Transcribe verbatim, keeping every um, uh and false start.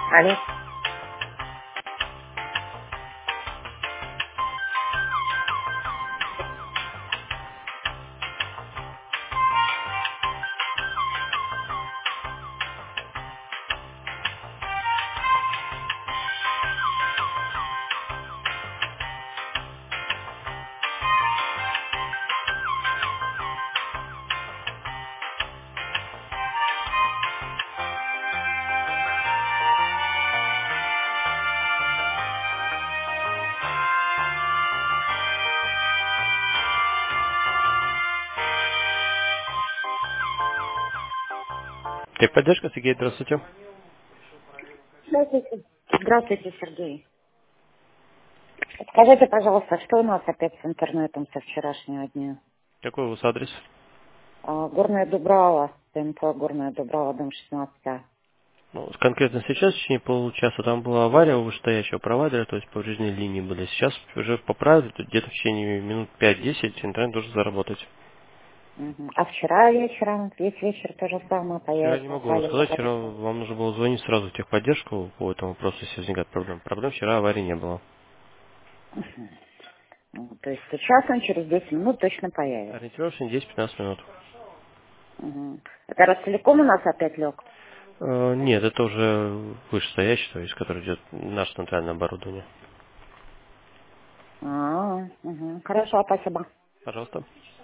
Алло. Техподдержка, Сергей, здравствуйте. Здравствуйте. Здравствуйте, Сергей. Скажите, пожалуйста, что у нас опять с интернетом со вчерашнего дня? Какой у вас адрес? А, Горная Дубрава, ТНП Горная Дубрава, дом шестнадцать А. Ну, конкретно сейчас, в течение получаса, там была авария у вышестоящего провайдера, то есть повреждены линии были. Сейчас уже поправили, тут где-то в течение минут пять-десять интернет должен заработать. Мгм. А вчера вечером, весь вечер то же самое, Вчера не могу вам появилось. сказать, вчера вам нужно было звонить сразу в техподдержку по этому вопросу, если возникает проблем. Проблем вчера аварии не было. То есть сейчас он через десять минут точно появится. Ориентировочно десять-пятнадцать минут. Мгм. Это Ростелеком у нас опять лег? Э, Нет, это уже вышестоящий, то есть, который идет наше центральное оборудование. А, угу. Хорошо, спасибо. Пожалуйста.